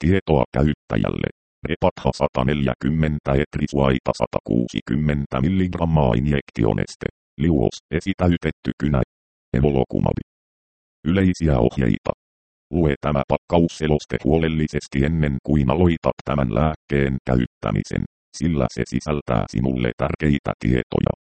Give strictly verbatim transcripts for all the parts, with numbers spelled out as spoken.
tietoa käyttäjälle. Repatha sata neljäkymmentä etrisuaita sata kuusikymmentä milligrammaa injektioneste. Liuos esitäytetty kynä. Evolocumab. Yleisiä ohjeita. Lue tämä pakkausseloste huolellisesti ennen kuin aloitat tämän lääkkeen käyttämisen, sillä se sisältää sinulle tärkeitä tietoja.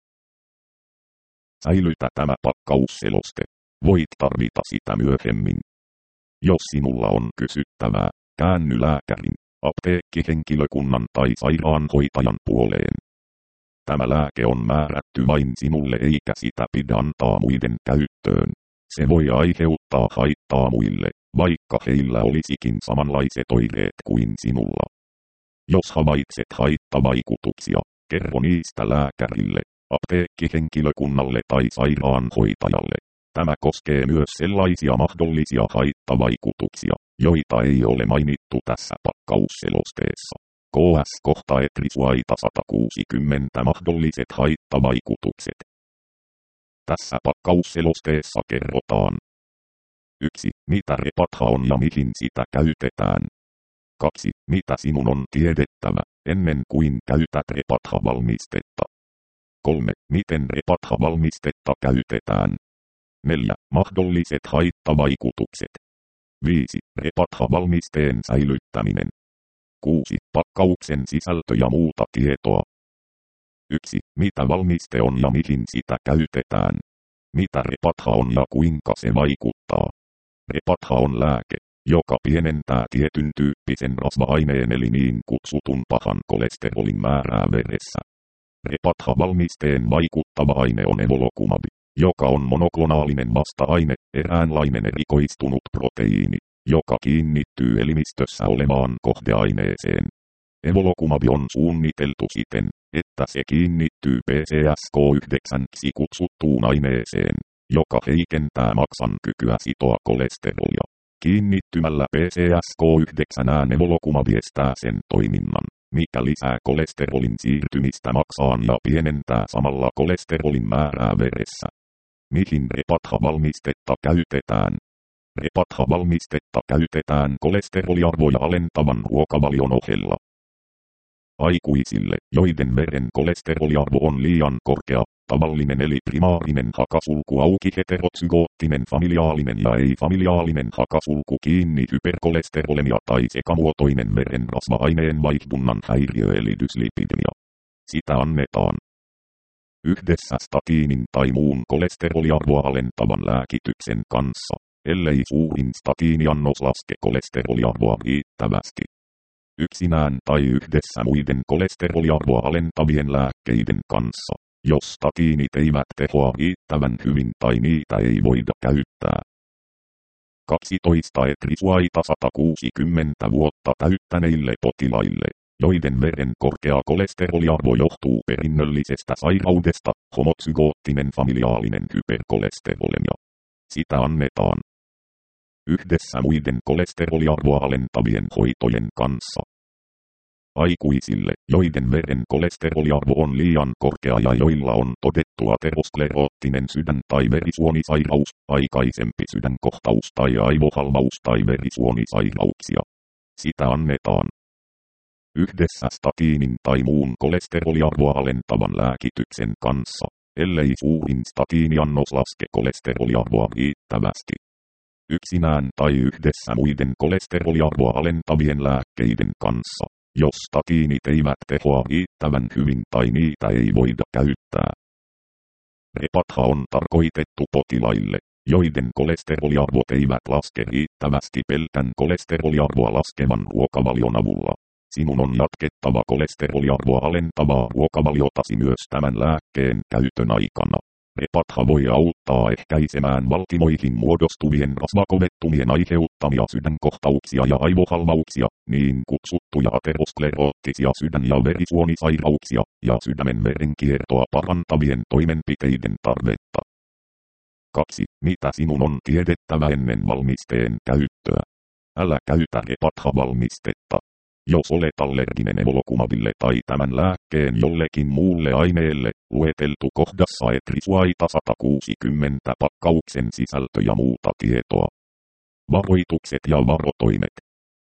Säilytä tämä pakkausseloste. Voit tarvita sitä myöhemmin. Jos sinulla on kysyttävää, käänny lääkärin, apteekkihenkilökunnan tai sairaanhoitajan puoleen. Tämä lääke on määrätty vain sinulle eikä sitä pidä antaa muiden käyttöön. Se voi aiheuttaa haittaa muille, vaikka heillä olisikin samanlaiset oireet kuin sinulla. Jos havaitset haittavaikutuksia, kerro niistä lääkärille, apteekkihenkilökunnalle tai sairaanhoitajalle. Tämä koskee myös sellaisia mahdollisia haittavaikutuksia, joita ei ole mainittu tässä pakkausselosteessa. K S kohta etrisuaita sata kuusikymmentä mahdolliset haittavaikutukset. Tässä pakkausselosteessa kerrotaan. yksi. Mitä Repatha on ja mihin sitä käytetään. kaksi. Mitä sinun on tiedettävä, ennen kuin käytät Repatha-valmistetta. kolme. Miten Repatha-valmistetta käytetään. neljä. Mahdolliset haittavaikutukset. viisi. Repatha-valmisteen säilyttäminen. kuusi. Pakkauksen sisältö ja muuta tietoa. yksi. Mitä valmiste on ja mihin sitä käytetään. Mitä Repatha on ja kuinka se vaikuttaa. Repatha on lääke, joka pienentää tietyn tyyppisen rasva-aineen eli niin kutsutun pahan kolesterolin määrää veressä. Repatha-valmisteen vaikuttava aine on Evolocumab, joka on monoklonaalinen vasta-aine, eräänlainen erikoistunut proteiini, joka kiinnittyy elimistössä olevaan kohdeaineeseen. Evolocumab on suunniteltu siten, että se kiinnittyy P C S K yhdeksän kutsuttuun aineeseen, joka heikentää maksan kykyä sitoa kolesterolia. Kiinnittymällä P C S K yhdeksän Evolocumab estää sen toiminnan, mikä lisää kolesterolin siirtymistä maksaan ja pienentää samalla kolesterolin määrää veressä. Mihin Repatha-valmistetta käytetään? Repatha-valmistetta käytetään kolesteroliarvoja alentavan ruokavalion ohella. Aikuisille, joiden veren kolesteroliarvo on liian korkea, tavallinen eli primaarinen hakasulku auki heterozygoottinen familiaalinen ja ei-familiaalinen hakasulku kiinni hyperkolesterolemia tai sekamuotoinen veren rasva-aineen vaihdunnan häiriö eli dyslipidemia. Sitä annetaan yhdessä statiinin tai muun kolesteroliarvoa alentavan lääkityksen kanssa, ellei suurin statiiniannos laske kolesteroliarvoa riittävästi. Yksinään tai yhdessä muiden kolesteroliarvoa alentavien lääkkeiden kanssa, jos statiinit eivät tehoa riittävän hyvin tai niitä ei voida käyttää. kaksitoista etrisuaita sata kuusikymmentä vuotta täyttäneille potilaille, joiden veren korkea kolesteroliarvo johtuu perinnöllisestä sairaudesta, homozygoottinen familiaalinen hyperkolesterolemia. Sitä annetaan yhdessä muiden kolesteroliarvoa alentavien hoitojen kanssa. Aikuisille, joiden veren kolesteroliarvo on liian korkea ja joilla on todettu ateroskleroottinen sydän- tai verisuonisairaus, aikaisempi sydänkohtaus tai aivohalvaus tai verisuonisairauksia. Sitä annetaan yhdessä statiinin tai muun kolesteroliarvoa alentavan lääkityksen kanssa, ellei suurin statiiniannos laske kolesteroliarvoa riittävästi. Yksinään tai yhdessä muiden kolesteroliarvoa alentavien lääkkeiden kanssa, jos statiinit eivät tehoa riittävän hyvin tai niitä ei voida käyttää. Repatha on tarkoitettu potilaille, joiden kolesteroliarvot eivät laske riittävästi pelkän kolesteroliarvoa laskevan ruokavalion avulla. Sinun on jatkettava kolesteroliarvoa alentavaa ruokavaliotasi myös tämän lääkkeen käytön aikana. Repatha voi auttaa ehkäisemään valtimoihin muodostuvien rasvakovettumien aiheuttamia sydänkohtauksia ja aivohalvauksia, niin kutsuttuja ateroskleroottisia sydän- ja verisuonisairauksia, ja sydämen verenkiertoa parantavien toimenpiteiden tarvetta. kaksi. Mitä sinun on tiedettävä ennen valmisteen käyttöä? Älä käytä Repatha-valmistetta. Jos olet allerginen Evolocumabille tai tämän lääkkeen jollekin muulle aineelle, lueteltu kohdassa etrisuaita sata kuusikymmentä pakkauksen sisältö ja muuta tietoa. Varoitukset ja varotoimet.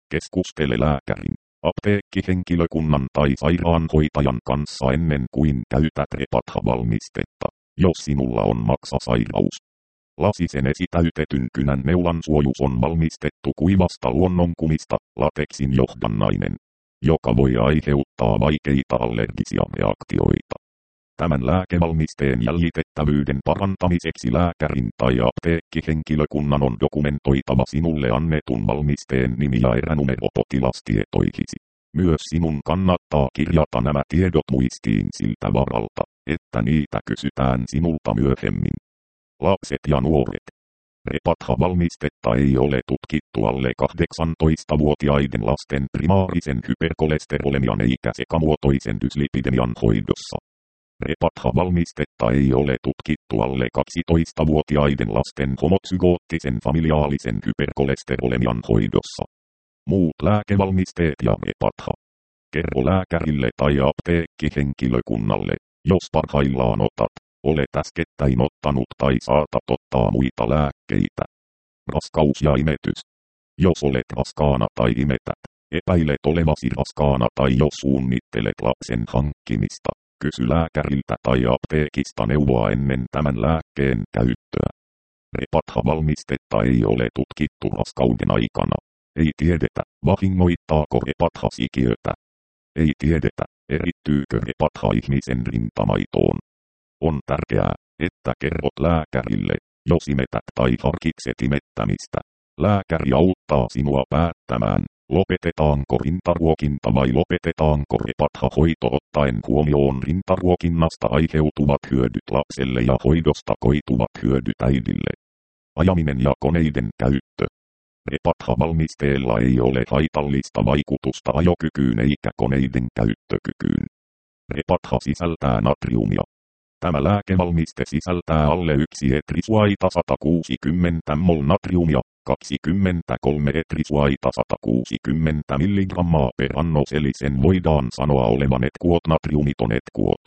Keskustele lääkärin, apteekkihenkilökunnan tai sairaanhoitajan kanssa ennen kuin käytät Repatha-valmistetta, jos sinulla on maksasairaus. Lasisen esitäytetyn kynän neulan suojus on valmistettu kuivasta luonnonkumista, lateksin johdannainen, joka voi aiheuttaa vaikeita allergisia reaktioita. Tämän lääkevalmisteen jäljitettävyyden parantamiseksi lääkärin tai apteekkihenkilökunnan on dokumentoitava sinulle annetun valmisteen nimi ja eränumero potilastietoihisi. Myös sinun kannattaa kirjata nämä tiedot muistiin siltä varalta, että niitä kysytään sinulta myöhemmin. Lapset ja nuoret. Repatha-valmistetta ei ole tutkittu alle kahdeksantoistavuotiaiden lasten primaarisen hyperkolesterolemian eikä sekamuotoisen dyslipidemian hoidossa. Repatha-valmistetta ei ole tutkittu alle kaksitoistavuotiaiden lasten homozygoottisen familiaalisen hyperkolesterolemian hoidossa. Muut lääkevalmisteet ja Repatha. Kerro lääkärille tai apteekkihenkilökunnalle, jos parhaillaan otat, olet äskettäin ottanut tai saatat ottaa muita lääkkeitä. Raskaus ja imetys. Jos olet raskaana tai imetät, epäilet olevasi raskaana tai jos suunnittelet lapsen hankkimista, kysy lääkäriltä tai apteekista neuvoa ennen tämän lääkkeen käyttöä. Repatha-valmistetta ei ole tutkittu raskauden aikana. Ei tiedetä, vahingoittaako Repatha sikiötä. Ei tiedetä, erittyykö Repatha ihmisen rintamaitoon. On tärkeää, että kerrot lääkärille, jos imetät tai harkitset imettämistä. Lääkäri auttaa sinua päättämään, lopetetaanko rintaruokinta vai lopetetaanko Repatha-hoito ottaen huomioon rintaruokinnasta aiheutuvat hyödyt lapselle ja hoidosta koituvat hyödyt äidille. Ajaminen ja koneiden käyttö. Repatha-valmisteella ei ole haitallista vaikutusta ajokykyyn eikä koneiden käyttökykyyn. Repatha sisältää natriumia. Tämä lääkevalmiste sisältää alle yksi etrisuaita sata kuusikymmentä mol natriumia, kaksikymmentäkolme etrisuaita sata kuusikymmentä milligrammaa per annos eli sen voidaan sanoa olevan etkuot natriumiton etkuot.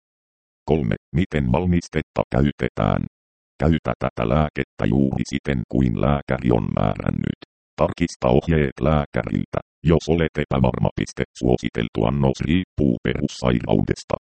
kolme. Miten valmistetta käytetään? Käytä tätä lääkettä juuri siten kuin lääkäri on määrännyt. Tarkista ohjeet lääkäriltä, jos olet epävarma. Suositeltu annos riippuu perussairaudesta.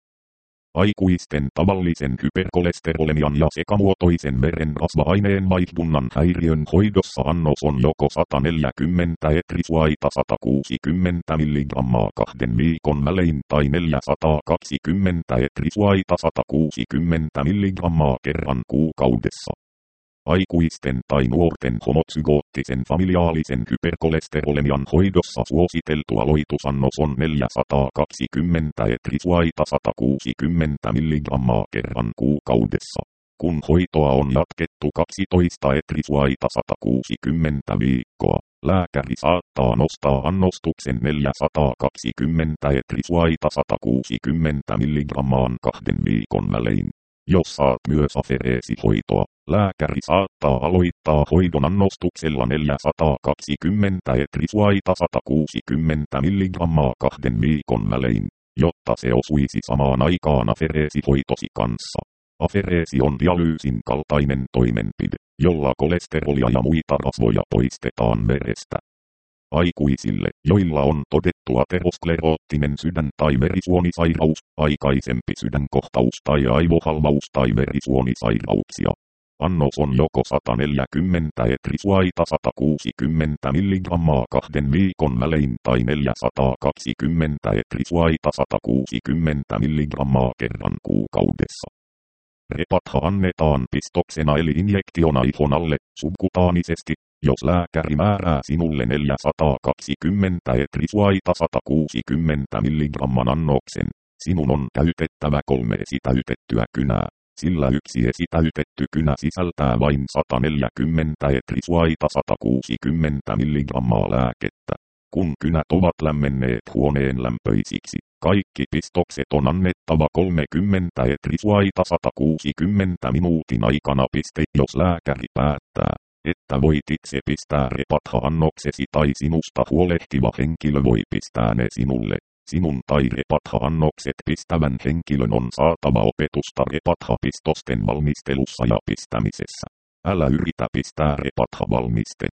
Aikuisten tavallisen hyperkolesterolemian ja sekamuotoisen veren rasva-aineen vaihdunnan häiriön hoidossa annos on joko sata neljäkymmentä etrisuaita sata kuusikymmentä milligrammaa kahden viikon välein tai neljäsataakaksikymmentä etrisuaita sata kuusikymmentä milligrammaa kerran kuukaudessa. Aikuisten tai nuorten homozygoottisen familiaalisen hyperkolesterolemian hoidossa suositeltu aloitusannos on neljäsataakaksikymmentä etrisuaita sata kuusikymmentä milligrammaa kerran kuukaudessa. Kun hoitoa on jatkettu kaksitoista etrisuaita sata kuusikymmentä viikkoa, lääkäri saattaa nostaa annostuksen neljäsataakaksikymmentä etrisuaita sata kuusikymmentä milligrammaan kahden viikon välein. Jos saat myös afereesihoitoa, lääkäri saattaa aloittaa hoidon annostuksella neljäsataakaksikymmentä etrisuaita sata kuusikymmentä milligrammaa kahden viikon välein, jotta se osuisi samaan aikaan afereesihoitosi kanssa. Afereesi on dialyysin kaltainen toimenpide, jolla kolesterolia ja muita rasvoja poistetaan verestä. Aikuisille, joilla on todettu ateroskleroottinen sydän- tai verisuonisairaus, aikaisempi sydänkohtaus tai aivohalvaus tai verisuonisairauksia. Annos on joko sata neljäkymmentä etrisuaita sata kuusikymmentä milligrammaa kahden viikon välein tai neljäsataakaksikymmentä etrisuaita sata kuusikymmentä milligrammaa kerran kuukaudessa. Repatha annetaan pistoksena eli injektiona ihon alle, subkutaanisesti, jos lääkäri määrää sinulle neljäsataakaksikymmentä etrisuaita sata kuusikymmentä milligramman annoksen. Sinun on käytettävä kolme esitäytettyä kynää, sillä yksi esitäytetty kynä sisältää vain sata neljäkymmentä etrisuaita sata kuusikymmentä milligrammaa lääkettä. Kun kynät ovat lämmenneet huoneen lämpöisiksi, kaikki pistokset on annettava kolmekymmentä etrisuaita sata kuusikymmentä minuutin aikana. Piste, jos lääkäri päättää, että voit itse pistää Repatha-annoksesi tai sinusta huolehtiva henkilö voi pistää ne sinulle. Sinun tai Repatha-annokset pistävän henkilön on saatava opetusta Repatha-pistosten valmistelussa ja pistämisessä. Älä yritä pistää Repatha-valmistetta,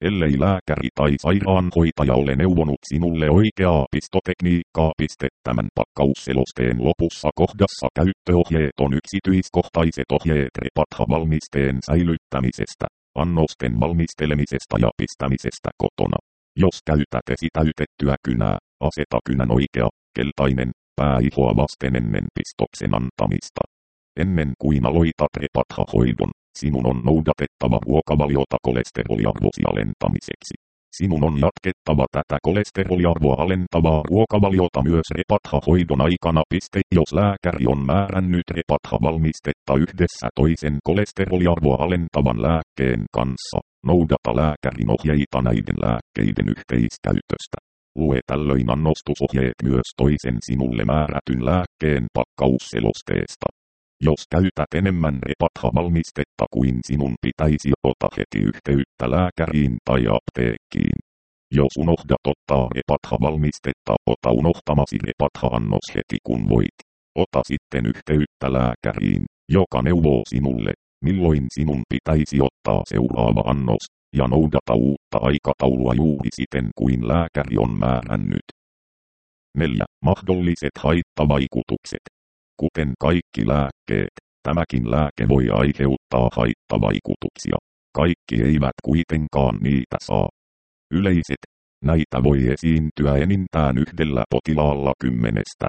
ellei lääkäri tai sairaanhoitaja ole neuvonut sinulle oikeaa pistotekniikkaa. Tämän pakkausselosteen lopussa kohdassa käyttöohjeet on yksityiskohtaiset ohjeet Repatha-valmisteen säilyttämisestä, annosten valmistelemisesta ja pistämisestä kotona. Jos käytät esitäytettyä kynää, aseta kynän oikea, keltainen, pääihoa vasten ennen pistoksen antamista. Ennen kuin aloitat Repatha-hoidon, sinun on noudatettava ruokavaliota kolesteroliarvosi alentamiseksi. Sinun on jatkettava tätä kolesteroliarvoa alentavaa ruokavaliota myös Repatha-hoidon aikana. Jos lääkäri on määrännyt Repatha-valmistetta yhdessä toisen kolesteroliarvoa alentavan lääkkeen kanssa, noudata lääkärin ohjeita näiden lääkkeiden yhteiskäytöstä. Lue tällöin annostusohjeet myös toisen sinulle määrätyn lääkkeen pakkausselosteesta. Jos käytät enemmän Repatha-valmistetta kuin sinun pitäisi, ota heti yhteyttä lääkäriin tai apteekkiin. Jos unohdat ottaa Repatha-valmistetta, ota unohtamasi Repatha-annos heti kun voit. Ota sitten yhteyttä lääkäriin, joka neuvoo sinulle, milloin sinun pitäisi ottaa seuraava annos, ja noudata uutta aikataulua juuri siten kuin lääkäri on määrännyt. neljä. Mahdolliset haittavaikutukset. Kuten kaikki lääkkeet, tämäkin lääke voi aiheuttaa haittavaikutuksia. Kaikki eivät kuitenkaan niitä saa. Yleiset, näitä voi esiintyä enintään yhdellä potilaalla kymmenestä.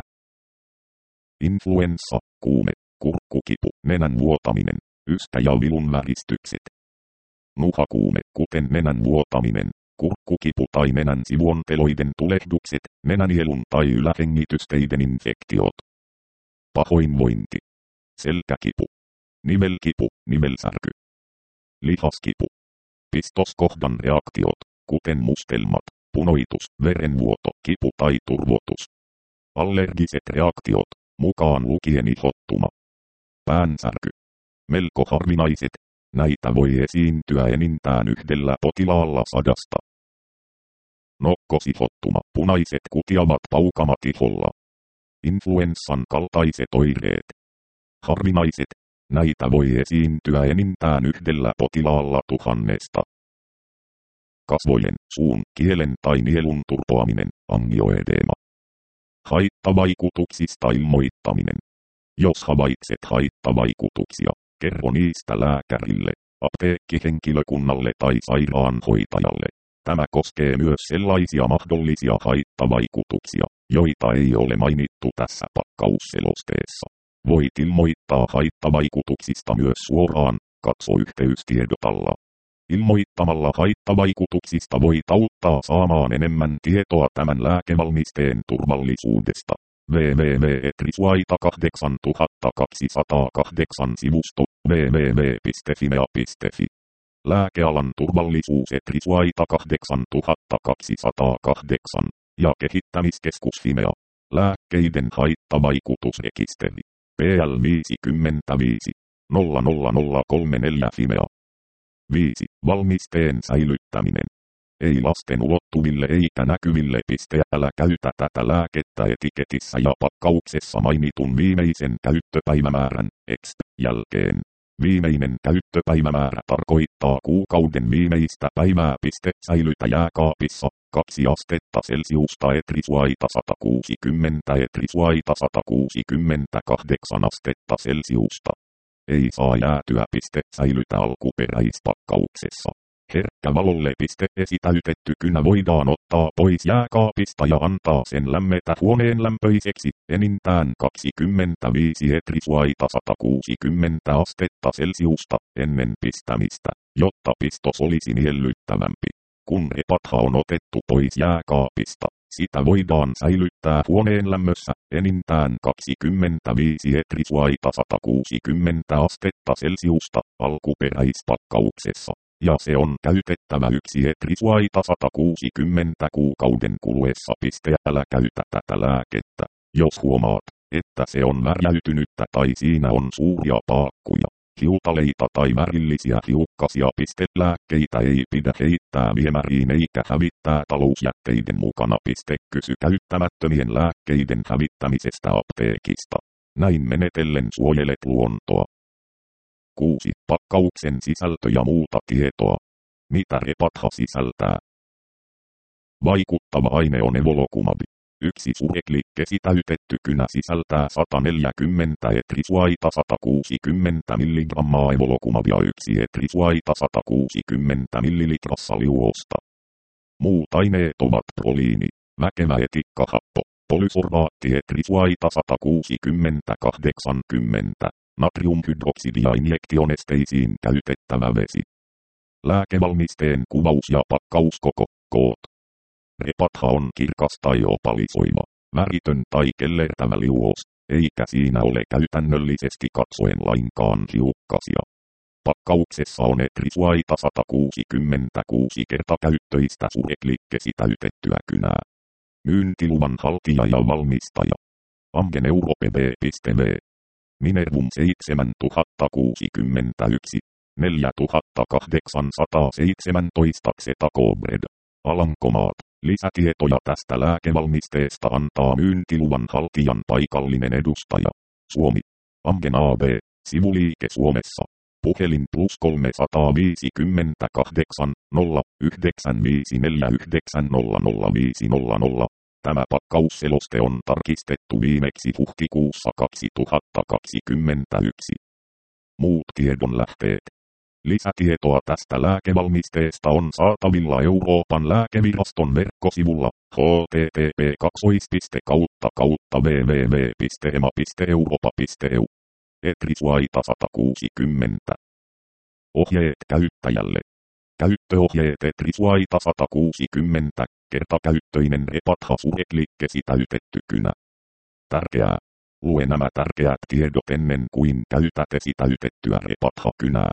Influenssa, kuume, kurkkukipu, nenän vuotaminen, yskä ja vilun väristykset. Nuhakuume, kuten nenän vuotaminen, kurkkukipu tai nenän sivuonteloiden tulehdukset, nenänielun tai ylähengitysteiden infektiot. Pahoinvointi. Selkäkipu. Nivelkipu, nivelsärky. Lihaskipu. Pistoskohdan reaktiot, kuten mustelmat, punoitus, verenvuoto, kipu tai turvotus. Allergiset reaktiot, mukaan lukien ihottuma. Päänsärky. Melko harvinaiset, näitä voi esiintyä enintään yhdellä potilaalla sadasta. Nokkosihottuma, punaiset kutiavat paukamat iholla. Influenssan kaltaiset oireet. Harvinaiset, näitä voi esiintyä enintään yhdellä potilaalla tuhannesta. Kasvojen, suun, kielen tai nielun turpoaminen, angioedeema. Haittavaikutuksista ilmoittaminen. Jos havaitset haittavaikutuksia, kerro niistä lääkärille, apteekkihenkilökunnalle tai sairaanhoitajalle. Tämä koskee myös sellaisia mahdollisia haittavaikutuksia, joita ei ole mainittu tässä pakkausselosteessa. Voit ilmoittaa haittavaikutuksista myös suoraan, katso yhteystiedot alla. Ilmoittamalla haittavaikutuksista voit auttaa saamaan enemmän tietoa tämän lääkevalmisteen turvallisuudesta. double-u double-u double-u piste trisuaita kahdeksantuhattakaksisataakahdeksan sivusto double-u double-u double-u piste fimea piste fi. Lääkealan turvallisuus Trisuaita kahdeksantuhattakaksisataakahdeksan ja kehittämiskeskus Fimea. Lääkkeiden haittavaikutusrekisteri. P L viisikymmentäviisi nolla nolla nolla kolme neljä Fimea. viisi. Valmisteen säilyttäminen. Ei lasten ulottuville eikä näkyville. Älä käytä tätä lääkettä etiketissä ja pakkauksessa mainitun viimeisen käyttöpäivämäärän X jälkeen. Viimeinen käyttöpäivämäärä tarkoittaa kuukauden viimeistä päivää. Säilytä jääkaapissa, kaksi astetta Celsiusta Trisuaita sata kuusikymmentä Trisuaita sata kuusikymmentäkahdeksan astetta Celsiusta. Ei saa jäätyä. Säilytä alkuperäispakkauksessa. Herkkä valolle. Esitäytetty kynä voidaan ottaa pois jääkaapista ja antaa sen lämmetä huoneen lämpöiseksi enintään kaksikymmentäviisi Trisuaita sata kuusikymmentä astetta Celsiusta ennen pistämistä, jotta pistos olisi miellyttävämpi. Kun Repatha on otettu pois jääkaapista, sitä voidaan säilyttää huoneen lämmössä enintään kaksikymmentäviisi Trisuaita sata kuusikymmentä astetta Celsiusta alkuperäispakkauksessa. Ja se on käytettävä yksi Trisuaita sata kuusikymmentä kuukauden kuluessa. Älä käytä tätä lääkettä, jos huomaat, että se on värjäytynyttä tai siinä on suuria paakkuja, hiutaleita tai värillisiä hiukkasia. Lääkkeitä ei pidä heittää viemäriin eikä hävittää talousjätteiden mukana. Kysy käyttämättömien lääkkeiden hävittämisestä apteekista. Näin menetellen suojelet luontoa. kuusi. Pakkauksen sisältö ja muuta tietoa. Mitä Repatha sisältää? Vaikuttava aine on evolocumab. Yksi sureklikke täytetty kynä sisältää sata neljäkymmentä etrisuaita sata kuusikymmentä milligrammaa evolocumabia yksi etrisuaita sata kuusikymmentä millilitrassa liuosta. Muut aineet ovat proliini, väkevä etikkahappo, polysorbaatti etrisuaita sata kuusikymmentä kahdeksankymmentä, natriumhydroksidia injektionesteisiin käytettävä vesi. Lääkevalmisteen kuvaus ja pakkauskoko, koot. Repatha on kirkas tai opalisoiva, väritön tai kellertävä liuos, eikä siinä ole käytännöllisesti katsoen lainkaan hiukkasia. Pakkauksessa on etrisuaita sata kuusikymmentäkuusi kertakäyttöistä sureklikkesi täytettyä kynää. Myyntiluvan haltija ja valmistaja. Amgen Europe piste v. Minervum seitsemäntuhatta kuusikymmentäyksi, neljätuhattakahdeksansataaseitsemäntoista Xetacobred. Alankomaat. Lisätietoja tästä lääkevalmisteesta antaa myyntiluvan haltijan paikallinen edustaja. Suomi. Amgen A B. Sivuliike Suomessa. Puhelin plus kolme viisi kahdeksan, nolla yhdeksän viisi neljä yhdeksän nolla nolla viisi nolla nolla. Tämä pakkausseloste on tarkistettu viimeksi huhtikuussa kaksituhattakaksikymmentäyksi. Muut tiedonlähteet. Lisätietoa tästä lääkevalmisteesta on saatavilla Euroopan lääkeviraston verkkosivulla h t t p kautta kautta w w w piste e m a piste europa piste e u. Etrisuaita sata kuusikymmentä. Ohjeet käyttäjälle. Käyttöohjeet etrisuaita sata kuusikymmentä, kertakäyttöinen Repatha sureklikkesi täytetty kynä. Tärkeää. Lue nämä tärkeät tiedot ennen kuin käytät esitäytettyä Repatha kynää.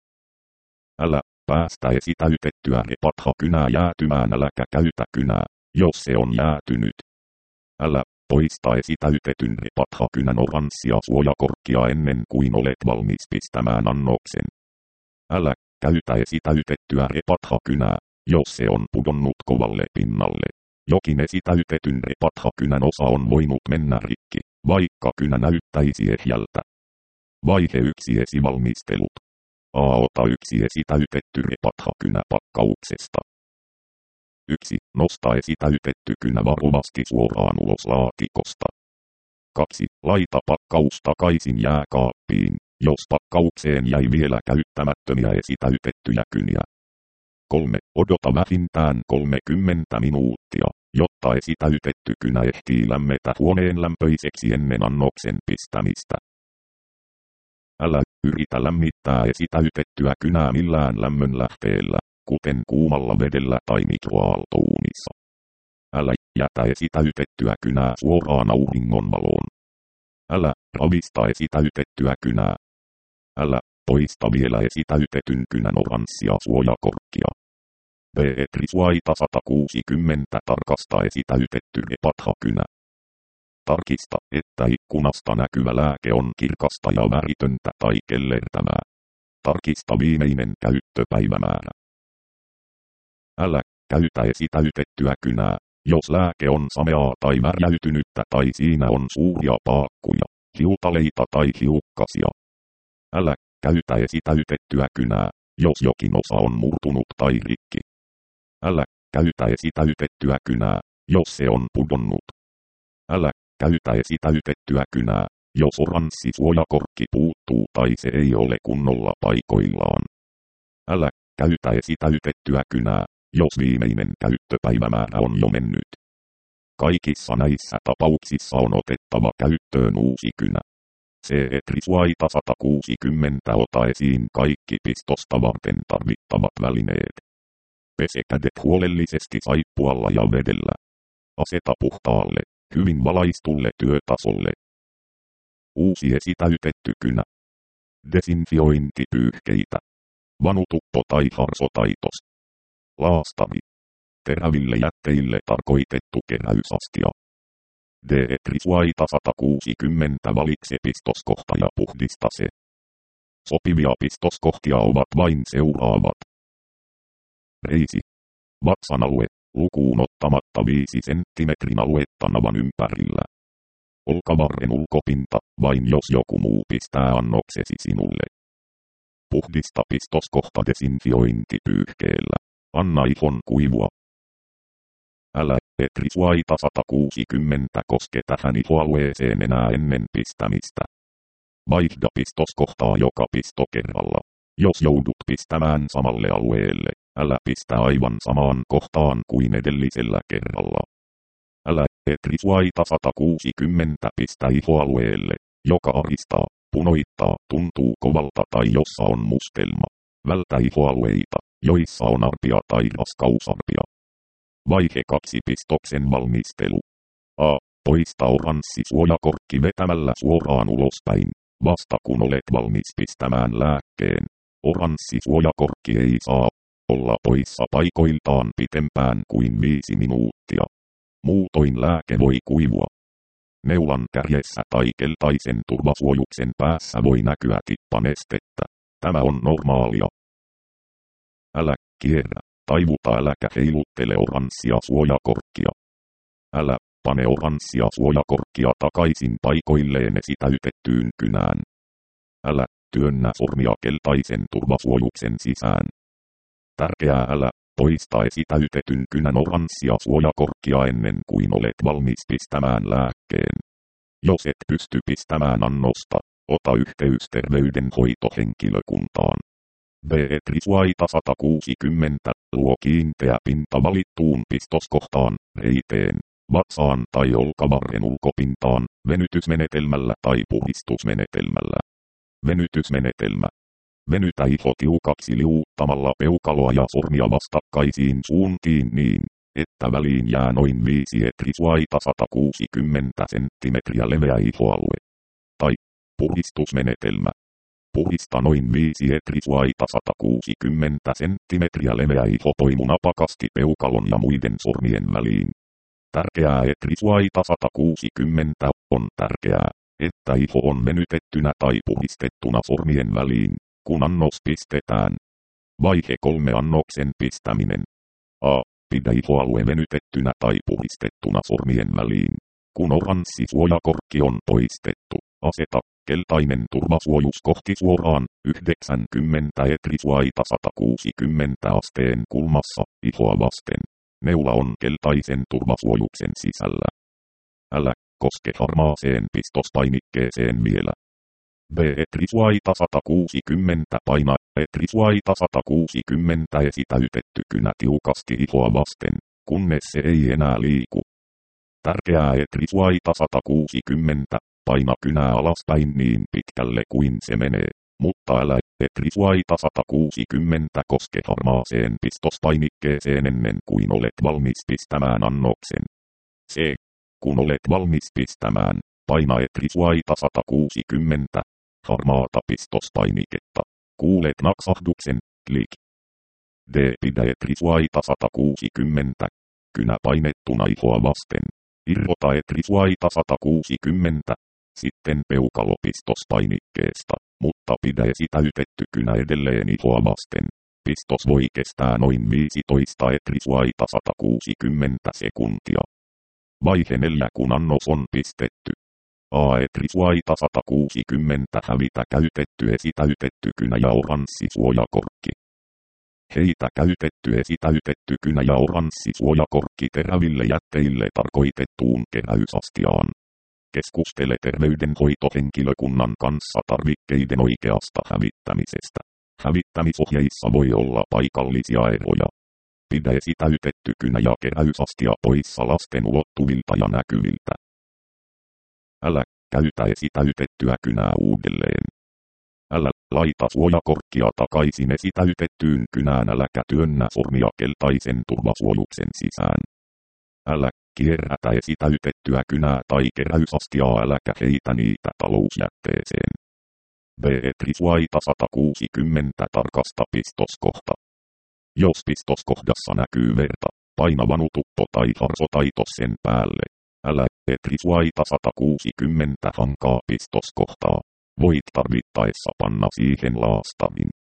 Älä päästä esitäytettyä Repatha kynää jäätymään, äläkä käytä kynää, jos se on jäätynyt. Älä poista esitäytetyn Repatha kynän oranssia suojakorkkia ennen kuin olet valmis pistämään annoksen. Älä käytä esitäytettyä Repatha kynää, jos se on pudonnut kovalle pinnalle. Jokin esitäytetyn Repatha kynän osa on voinut mennä rikki, vaikka kynä näyttäisi ehjältä. Vaihe yksi esivalmistelut. A. Ota yksi esitäytetty Repatha kynä pakkauksesta. yksi. Nosta esitäytetty kynä varovasti suoraan ulos laatikosta. kaksi. Laita pakkaus takaisin jääkaappiin, jos pakkaukseen jäi vielä käyttämättömiä esitäytettyjä kyniä. kolme. Odota vähintään kolmekymmentä minuuttia, jotta esitäytetty kynä ehtii lämmetä huoneen lämpöiseksi ennen annoksen pistämistä. Älä yritä lämmittää esitäytettyä kynää millään lämmönlähteellä, kuten kuumalla vedellä tai mikroaaltouunissa. Älä jätä esitäytettyä kynää suoraan auringonvaloon. Älä ravista esitäytettyä kynää. Älä poista vielä esitäytetyn kynän oranssia suojakorkkia. B. Etrisuaita sata kuusikymmentä tarkasta esitäytetty Repatha kynä. Tarkista, että ikkunasta näkyvä lääke on kirkasta ja väritöntä tai kellertävää. Tarkista viimeinen käyttöpäivämäärä. Älä käytä esitäytettyä kynää, jos lääke on sameaa tai värjäytynyttä tai siinä on suuria paakkuja, hiutaleita tai hiukkasia. Älä käytä esitäytettyä kynää, jos jokin osa on murtunut tai rikki. Älä käytä esitäytettyä kynää, jos se on pudonnut. Älä käytä esitäytettyä kynää, jos oranssi suojakorkki puuttuu tai se ei ole kunnolla paikoillaan. Älä käytä esitäytettyä kynää, jos viimeinen käyttöpäivämäärä on jo mennyt. Kaikissa näissä tapauksissa on otettava käyttöön uusi kynä. C. Etrisuaita sata kuusikymmentä ota esiin kaikki pistosta varten tarvittavat välineet. Pese kädet huolellisesti saippualla ja vedellä. Aseta puhtaalle, hyvin valaistulle työtasolle. Uusi esitäytetty kynä. Desinfiointipyyhkeitä. Vanutuppo tai harsotaitos. Laastari. Teräville jätteille tarkoitettu keräysastia. D. Etrisuaita sata kuusikymmentä valitse pistoskohta ja puhdista se. Sopivia pistoskohtia ovat vain seuraavat. Reisi. Vatsan alue, lukuun ottamatta viisi senttimetrin aluetta navan ympärillä. Olkavarren ulkopinta, vain jos joku muu pistää annoksesi sinulle. Puhdista pistoskohta desinfiointipyyhkeellä. Anna ihon kuivua. Älä etrisuaita sata kuusikymmentä koske tähän ihoalueeseen enää ennen pistämistä. Vaihda pistoskohtaa joka pistokerralla. Jos joudut pistämään samalle alueelle, älä pistä aivan samaan kohtaan kuin edellisellä kerralla. Älä etrisuaita sata kuusikymmentä pistä ihoalueelle, joka aristaa, punoittaa, tuntuu kovalta tai jossa on mustelma. Vältä ihoalueita, joissa on arpia tai raskausarpia. Vaihe kaksi pistoksen valmistelu. A. Poista oranssi suojakorkki vetämällä suoraan ulospäin, vasta kun olet valmis pistämään lääkkeen. Oranssi suojakorkki ei saa olla poissa paikoiltaan pitempään kuin viisi minuuttia. Muutoin lääke voi kuivua. Neulan kärjessä tai keltaisen turvasuojuksen päässä voi näkyä tippanestettä. Tämä on normaalia. Älä kierrä, taivuta äläkä heiluttele oranssia suojakorkkia. Älä pane oranssia suojakorkkia takaisin paikoilleen esitäytettyyn kynään. Älä työnnä sormia keltaisen turvasuojuksen sisään. Tärkeää älä poista esitäytetyn kynän oranssia suojakorkkia ennen kuin olet valmis pistämään lääkkeen. Jos et pysty pistämään annosta, ota yhteys terveydenhoitohenkilökuntaan. B. Etrisuaita sata kuusikymmentä luo kiinteä pinta valittuun pistoskohtaan, reiteen, vatsaan tai olkavarren ulkopintaan, venytysmenetelmällä tai puhdistusmenetelmällä. Venytysmenetelmä. Venytä iho tiukaksi liuuttamalla peukaloa ja sormia vastakkaisiin suuntiin niin, että väliin jää noin viisi etrisuaita sata kuusikymmentä senttimetriä leveä ihoalue. Tai puhdistusmenetelmä. Puhdista noin viisi etrisuaita sata kuusikymmentä senttimetriä leveä iho poimu napakasti peukalon ja muiden sormien väliin. Tärkeää etrisuaita sata kuusikymmentä on tärkeää, että iho on venytettynä tai puhdistettuna sormien väliin, kun annos pistetään. Vaihe kolme annoksen pistäminen. A. Pidä ihoalue venytettynä tai puhdistettuna sormien väliin. Kun oranssi suojakorkki on poistettu, aseta keltainen turvasuojus kohti suoraan yhdeksänkymmentä etrisuaita sata kuusikymmentä asteen kulmassa ihoa vasten. Neula on keltaisen turvasuojuksen sisällä. Älä koske harmaaseen pistospainikkeeseen vielä. B. Etrisuaita sata kuusikymmentä paina etrisuaita sata kuusikymmentä esitäytetty kynä tiukasti ihoa vasten, kunnes se ei enää liiku. Tärkeää etrisuaita sata kuusikymmentä paina kynää alaspäin niin pitkälle kuin se menee, mutta älä etrisuaita sata kuusikymmentä koske harmaaseen pistospainikkeeseen ennen kuin olet valmis pistämään annoksen. C. Kun olet valmis pistämään, paina etrisuaita sata kuusikymmentä, harmaata pistospainiketta. Kuulet naksahduksen, klik. D. Pidä etrisuaita sata kuusikymmentä, kynä painettuna ihoa vasten. Irrota etrisuaita sata kuusikymmentä, sitten peukalo pistospainikkeesta, mutta pidä esitäytetty kynä edelleen ihoa vasten. Pistos voi kestää noin viisitoista etrisuaita sata kuusikymmentä sekuntia. Vaihe neljä kun annos on pistetty. A. Etrisuaita sata kuusikymmentä hävitä käytetty esitäytetty kynä ja oranssi suojakorkki. Heitä käytetty esitäytetty kynä ja oranssi suojakorkki teräville jätteille tarkoitettuun keräysastiaan. Keskustele terveydenhoitohenkilökunnan kanssa tarvikkeiden oikeasta hävittämisestä. Hävittämisohjeissa voi olla paikallisia eroja. Pidä esitäytetty kynä ja keräysastia poissa lasten ulottuvilta ja näkyviltä. Älä käytä esitäytettyä kynää uudelleen. Älä laita suojakorkkia takaisin esitäytettyyn kynään äläkä työnnä sormia keltaisen turvasuojuksen sisään. Älä kierrätä esitäytettyä kynää tai keräysastiaa äläkä heitä niitä talousjätteeseen. B. Etrisuaita sata kuusikymmentä tarkasta pistoskohta. Jos pistoskohdassa näkyy verta, paina vanutuppo tai harsotaito sen päälle. Älä etrisuaita sata kuusikymmentä hankaa pistoskohtaa. Voit tarvittaessa panna siihen laastarin.